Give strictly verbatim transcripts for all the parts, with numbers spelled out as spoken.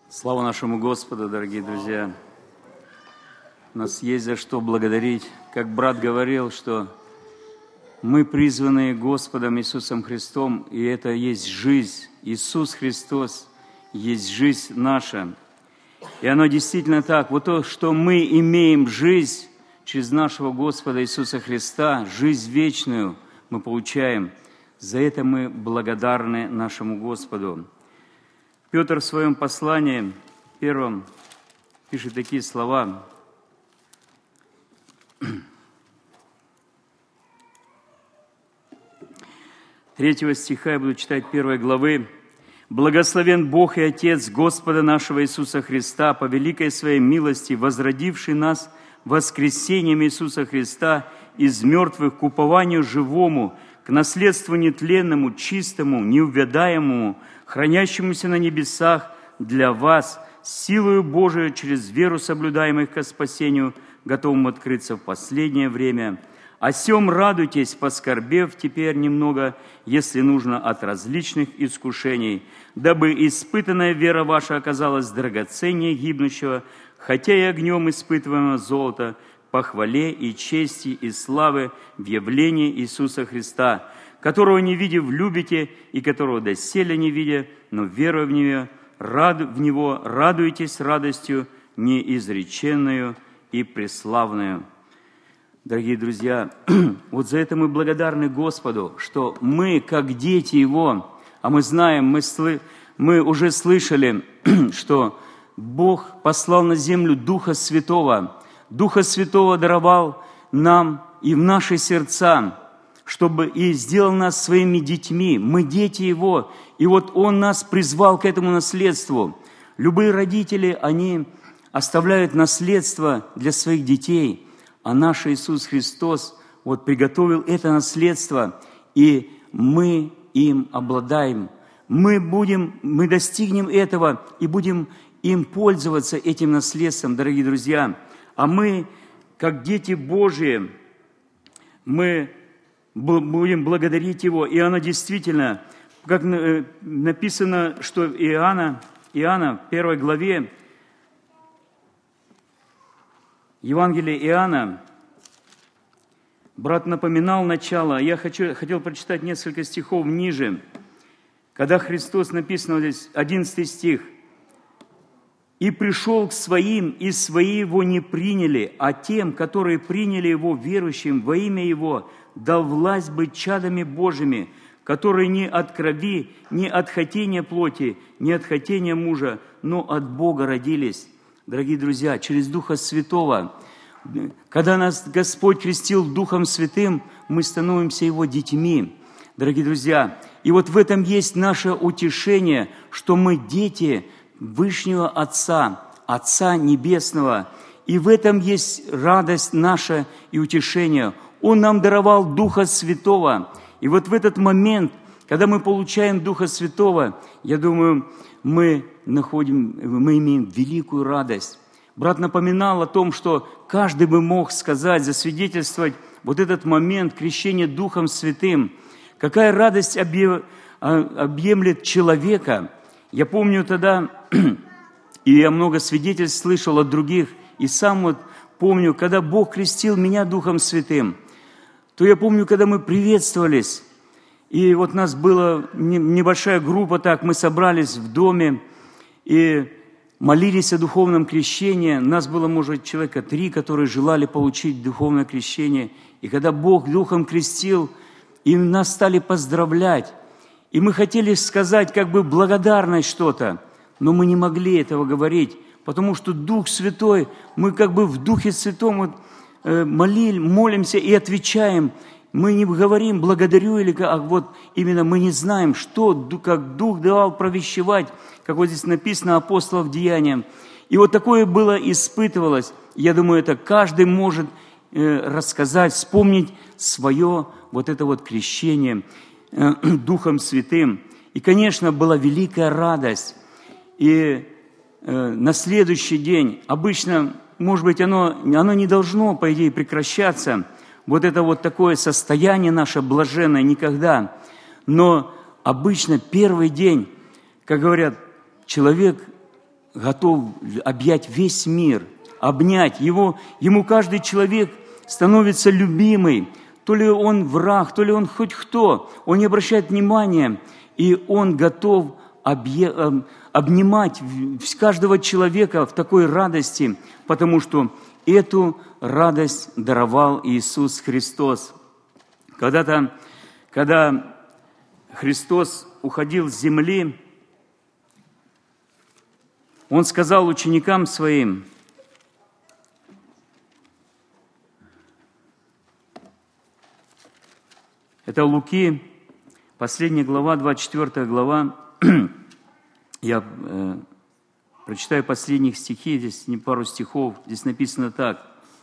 Слава нашему Господу, дорогие друзья! У нас есть за что благодарить. Как брат говорил, что мы призваны Господом Иисусом Христом, и это есть жизнь. Иисус Христос есть жизнь наша. И оно действительно так. Вот то, что мы имеем жизнь через нашего Господа Иисуса Христа, жизнь вечную мы получаем. За это мы благодарны нашему Господу. Петр в своем послании, первом, пишет такие слова. Третьего стиха я буду читать первой главы. «Благословен Бог и Отец Господа нашего Иисуса Христа, по великой Своей милости, возродивший нас воскресением Иисуса Христа из мертвых к упованию живому, к наследству нетленному, чистому, неувядаемому, хранящемуся на небесах для вас, силою Божию через веру соблюдаемых ко спасению, готовым открыться в последнее время. О сем радуйтесь, поскорбев теперь немного, если нужно, от различных искушений, дабы испытанная вера ваша оказалась драгоценнее гибнущего, хотя и огнем испытываемого золота, по хвале и чести и славы в явлении Иисуса Христа, которого не видев любите, и которого доселе не видя, но веруя в Него, рад, в Него радуйтесь радостью неизреченную и преславную». Дорогие друзья, вот за это мы благодарны Господу, что мы, как дети Его, а мы знаем, мы, сл... мы уже слышали, что Бог послал на землю Духа Святого. Духа Святого даровал нам и в наши сердца, чтобы и сделал нас своими детьми. Мы дети Его, и вот Он нас призвал к этому наследству. Любые родители, они оставляют наследство для своих детей, а наш Иисус Христос вот приготовил это наследство, и мы им обладаем. Мы будем, мы достигнем этого и будем им пользоваться, этим наследством, дорогие друзья. А мы, как дети Божьи, мы будем благодарить Его. И оно действительно, как написано, что Иоанна, Иоанна в первой главе, Евангелие Иоанна, брат напоминал начало, я хочу, хотел прочитать несколько стихов ниже, когда Христос, написано здесь, одиннадцатый стих, «И пришел к своим, и свои Его не приняли, а тем, которые приняли Его, верующим во имя Его, дал власть быть чадами Божьими, которые не от крови, не от хотения плоти, не от хотения мужа, но от Бога родились». Дорогие друзья, через Духа Святого, когда нас Господь крестил Духом Святым, мы становимся Его детьми. Дорогие друзья, и вот в этом есть наше утешение, что мы дети Вышнего Отца, Отца Небесного. И в этом есть радость наша и утешение. Он нам даровал Духа Святого. И вот в этот момент, когда мы получаем Духа Святого, я думаю, мы находим, мы имеем великую радость. Брат напоминал о том, что каждый бы мог сказать, засвидетельствовать вот этот момент крещения Духом Святым. Какая радость объемлет человека. Я помню тогда, и я много свидетельств слышал от других, и сам вот помню, когда Бог крестил меня Духом Святым, то я помню, когда мы приветствовались, и вот нас была небольшая группа, так, мы собрались в доме и молились о духовном крещении. Нас было, может, человека три, которые желали получить духовное крещение. И когда Бог Духом крестил, и нас стали поздравлять, и мы хотели сказать как бы благодарность что-то, но мы не могли этого говорить, потому что Дух Святой, мы как бы в Духе Святом вот, э, молили, молимся и отвечаем. Мы не говорим «благодарю» или а вот именно мы не знаем, что, как Дух давал провещевать, как вот здесь написано апостолов Деяниям. И вот такое было, испытывалось. Я думаю, это каждый может э, рассказать, вспомнить свое вот это вот крещение э, Духом Святым. И, конечно, была великая радость. И э, на следующий день, обычно, может быть, оно, оно не должно, по идее, прекращаться, вот это вот такое состояние наше блаженное никогда. Но обычно первый день, как говорят, человек готов объять весь мир, обнять. Его, ему каждый человек становится любимый. То ли он враг, то ли он хоть кто. Он не обращает внимания, и он готов объ... обнимать каждого человека в такой радости, потому что эту радость даровал Иисус Христос. Когда-то, когда Христос уходил с земли, Он сказал ученикам Своим: это Луки, последняя глава, двадцать четвёртая глава. Я э, прочитаю последних стихи, здесь не пару стихов, здесь написано так.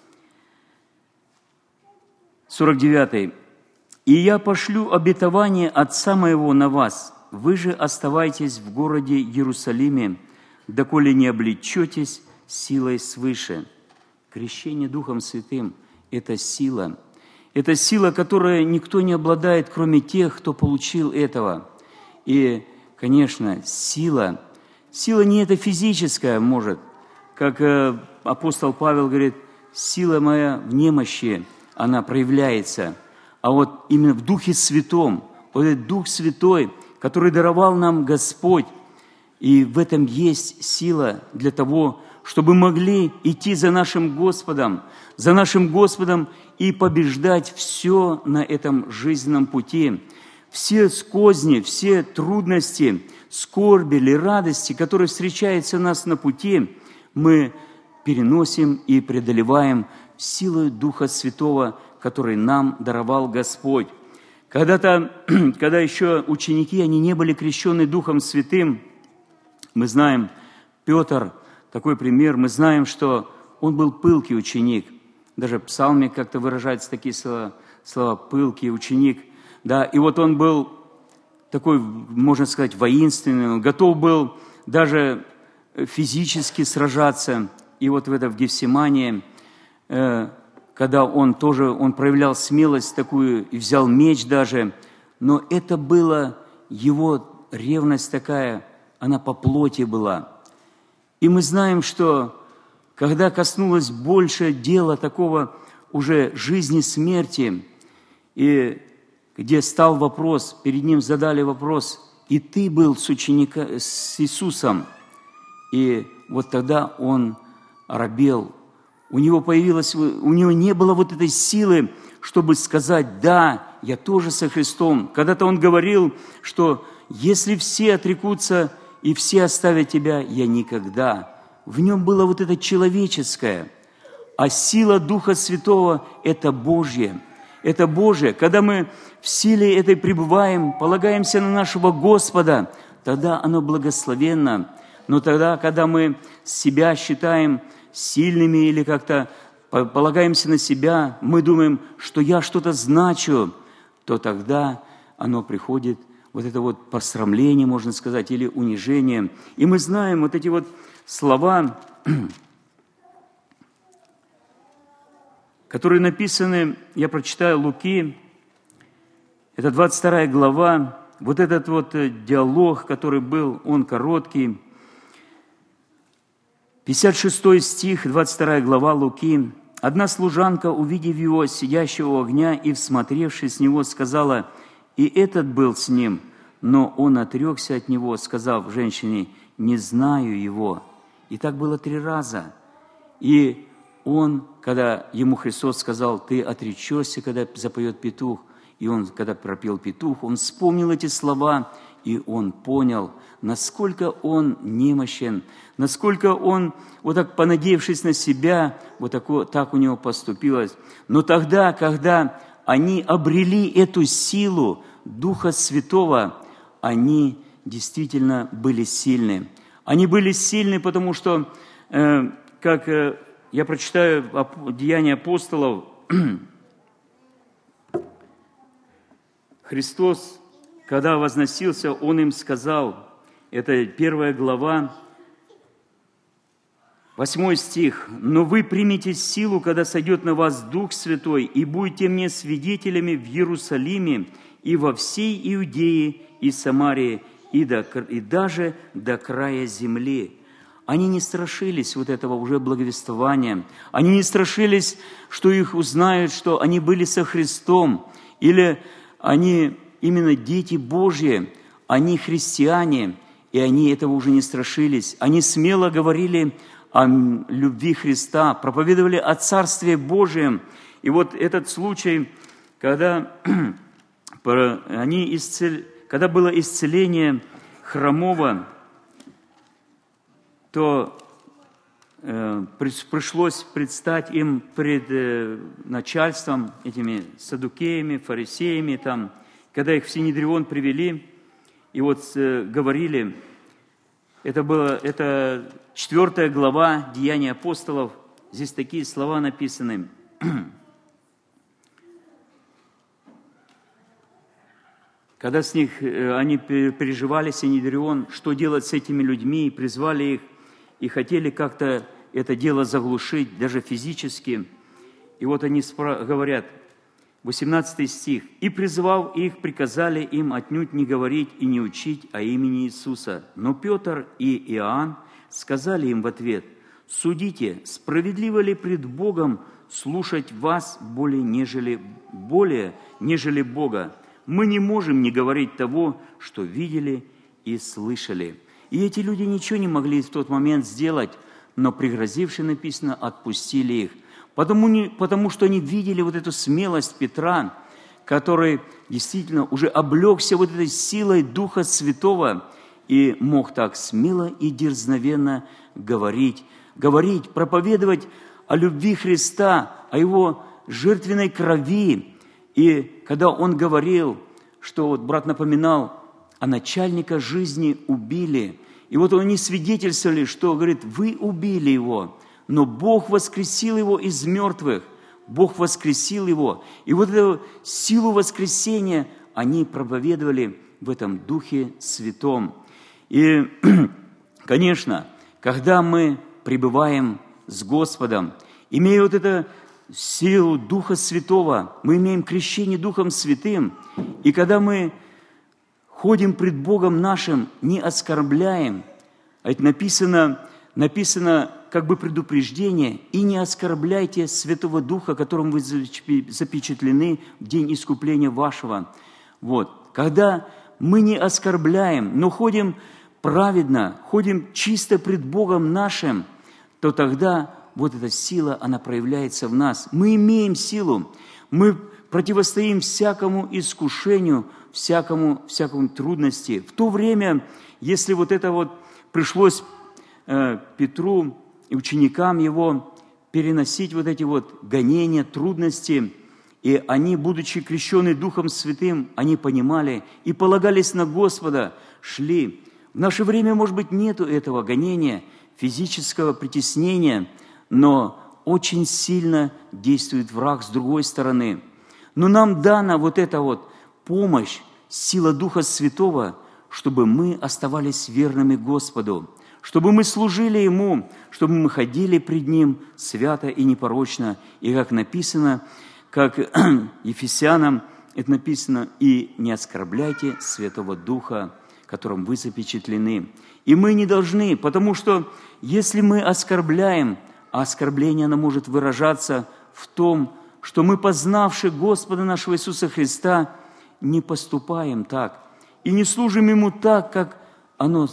сорок девятый. «И я пошлю обетование Отца Моего на вас, вы же оставайтесь в городе Иерусалиме, доколе не облечетесь силой свыше». Крещение Духом Святым – это сила. Это сила, которой никто не обладает, кроме тех, кто получил этого. И, конечно, сила. Сила не это физическая, может. Как э, апостол Павел говорит, сила моя в немощи, она проявляется. А вот именно в Духе Святом, вот этот Дух Святой, который даровал нам Господь, и в этом есть сила для того, чтобы могли идти за нашим Господом, за нашим Господом и побеждать все на этом жизненном пути. Все скозни, все трудности, скорби или радости, которые встречаются у нас на пути, мы переносим и преодолеваем силой Духа Святого, который нам даровал Господь. Когда-то, когда еще ученики, они не были крещены Духом Святым, мы знаем, Петр, такой пример, мы знаем, что он был пылкий ученик. Даже в псалме как-то выражаются такие слова, слова «пылкий ученик». Да, и вот он был такой, можно сказать, воинственный, он готов был даже физически сражаться. И вот в это в Гефсимании, э, когда он тоже, он проявлял смелость такую и взял меч даже, но это была его ревность такая, она по плоти была. И мы знаем, что когда коснулось больше дела такого уже жизни, смерти, и где стал вопрос, перед ним задали вопрос, и ты был с учеником, с Иисусом, и вот тогда он оробел. У него появилось, у него не было вот этой силы, чтобы сказать, да, я тоже со Христом. Когда-то он говорил, что если все отрекутся и все оставят тебя, я никогда. В нем было вот это человеческое, а сила Духа Святого – это Божье. Это Божие. Когда мы в силе этой пребываем, полагаемся на нашего Господа, тогда оно благословенно. Но тогда, когда мы себя считаем сильными или как-то полагаемся на себя, мы думаем, что я что-то значу, то тогда оно приходит, вот это вот посрамление, можно сказать, или унижение. И мы знаем вот эти вот слова, которые написаны, я прочитаю Луки, это двадцать вторая глава, вот этот вот диалог, который был, он короткий, пятьдесят шестой стих, двадцать вторая глава Луки. «Одна служанка, увидев его, сидящего у огня, и, всмотревшись с него, сказала, и этот был с ним, но он отрекся от него, сказав женщине, не знаю его». И так было три раза. И он, когда ему Христос сказал, ты отречешься, когда запоет петух, и он, когда пропел петух, он вспомнил эти слова, и он понял, насколько он немощен, насколько он, вот так понадеявшись на себя, вот так, так у него поступилось. Но тогда, когда они обрели эту силу Духа Святого, они действительно были сильны. Они были сильны, потому что, э, как э, я прочитаю Деяния апостолов, Христос, когда возносился, Он им сказал, это первая глава, восьмой стих, «Но вы примете силу, когда сойдет на вас Дух Святой, и будете мне свидетелями в Иерусалиме и во всей Иудее и Самарии, и, до, и даже до края земли». они не страшились вот этого уже благовествования. Они не страшились, что их узнают, что они были со Христом, или они именно дети Божьи, они христиане, и они этого уже не страшились. Они смело говорили о любви Христа, проповедовали о Царстве Божьем. И вот этот случай, когда, они исцел... когда было исцеление хромого, то э, пришлось предстать им пред э, начальством, этими саддукеями, фарисеями, там, когда их в Синедрион привели, и вот э, говорили, это было, это четвертая глава Деяний апостолов, здесь такие слова написаны. Когда с них, они переживали Синедрион, что делать с этими людьми, призвали их, и хотели как-то это дело заглушить, даже физически. И вот они говорят, восемнадцатый стих, «И, призвав их, приказали им отнюдь не говорить и не учить о имени Иисуса. Но Петр и Иоанн сказали им в ответ, «Судите, справедливо ли пред Богом слушать вас более, нежели, более, нежели Бога? Мы не можем не говорить того, что видели и слышали». И эти люди ничего не могли в тот момент сделать, но пригрозившие, написано, отпустили их. Потому, не, потому что они видели вот эту смелость Петра, который действительно уже облегся вот этой силой Духа Святого и мог так смело и дерзновенно говорить, говорить, проповедовать о любви Христа, о Его жертвенной крови. И когда он говорил, что вот брат напоминал, а начальника жизни убили. И вот они свидетельствовали, что, говорит, вы убили его, но Бог воскресил его из мертвых. Бог воскресил его. И вот эту силу воскресения они проповедовали в этом Духе Святом. И, конечно, когда мы пребываем с Господом, имея вот эту силу Духа Святого, мы имеем крещение Духом Святым, и когда мы ходим пред Богом нашим, не оскорбляем, а это написано, написано как бы предупреждение, и не оскорбляйте Святого Духа, которым вы запечатлены в день искупления вашего. Вот. Когда мы не оскорбляем, но ходим праведно, ходим чисто пред Богом нашим, то тогда вот эта сила, она проявляется в нас. Мы имеем силу, мы противостоим всякому искушению, всякому, всякому трудности. В то время, если вот это вот пришлось э, Петру и ученикам его переносить вот эти вот гонения, трудности, и они, будучи крещены Духом Святым, они понимали и полагались на Господа, шли. В наше время, может быть, нету этого гонения, физического притеснения, но очень сильно действует враг с другой стороны. Но нам дана вот эта вот помощь, сила Духа Святого, чтобы мы оставались верными Господу, чтобы мы служили Ему, чтобы мы ходили пред Ним свято и непорочно. И как написано, как Ефесянам, это написано, «И не оскорбляйте Святого Духа, которым вы запечатлены». И мы не должны, потому что если мы оскорбляем, а оскорбление, оно может выражаться в том, что мы, познавши Господа нашего Иисуса Христа, не поступаем так и не служим Ему так, как оно,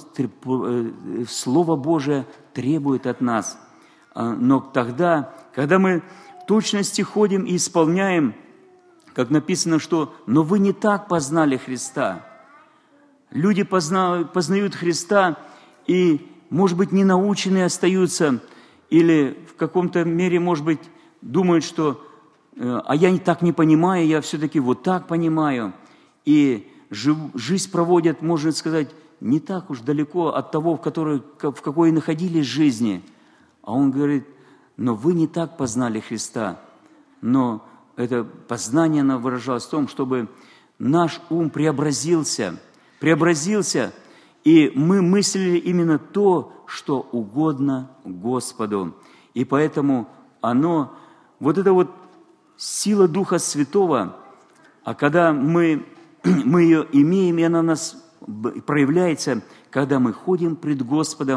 Слово Божие требует от нас. Но тогда, когда мы в точности ходим и исполняем, как написано, что «но вы не так познали Христа». Люди познают, познают Христа и, может быть, не наученные остаются, или в каком-то мере, может быть, думают, что «а я так не понимаю, я все-таки вот так понимаю». И жизнь проводят, можно сказать, не так уж далеко от того, в, которой, в какой находились жизни. А он говорит, но вы не так познали Христа. Но это познание, оно выражалось в том, чтобы наш ум преобразился, преобразился, и мы мыслили именно то, что угодно Господу. И поэтому оно, вот эта вот сила Духа Святого, а когда мы, мы ее имеем, и она у нас проявляется, когда мы ходим пред Господом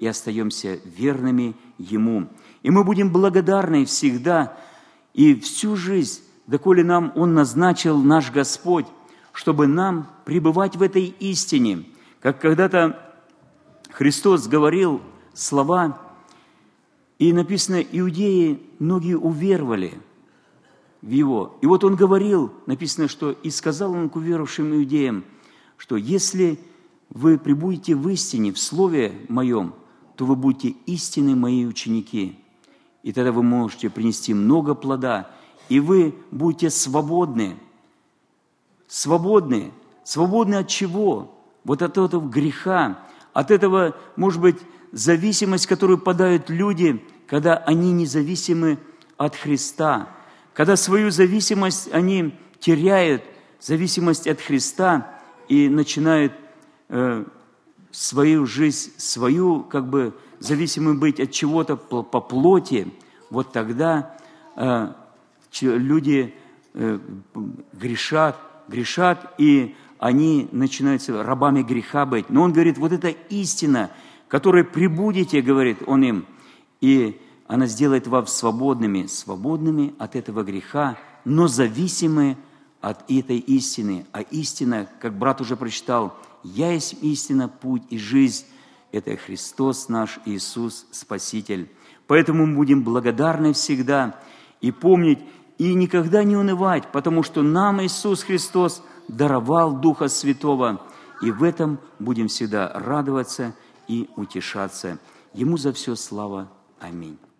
и остаемся верными Ему. И мы будем благодарны всегда и всю жизнь, доколе нам Он назначил наш Господь, чтобы нам пребывать в этой истине. Как когда-то Христос говорил слова, и написано, иудеи многие уверовали в Его. И вот Он говорил, написано, что «И сказал Он к уверовавшим иудеям, что если вы пребудете в истине, в Слове Моем, то вы будете истинны Мои ученики, и тогда вы можете принести много плода, и вы будете свободны». Свободны. Свободны от чего? Вот от этого греха, от этого, может быть, зависимость, в которую падают люди, когда они независимы от Христа, когда свою зависимость они теряют, зависимость от Христа, и начинают э, свою жизнь, свою, как бы, зависимым быть от чего-то по, по плоти, вот тогда э, люди э, грешат, грешат, и они начинают рабами греха быть. Но Он говорит, вот эта истина, которой пребудете, говорит Он им, и она сделает вас свободными, свободными от этого греха, но зависимы от этой истины. А истина, как брат уже прочитал, «Я есть истина, путь и жизнь». Это Христос наш Иисус, Спаситель. Поэтому мы будем благодарны всегда и помнить, и никогда не унывать, потому что нам Иисус Христос даровал Духа Святого, и в этом будем всегда радоваться и утешаться. Ему за все слава. Аминь.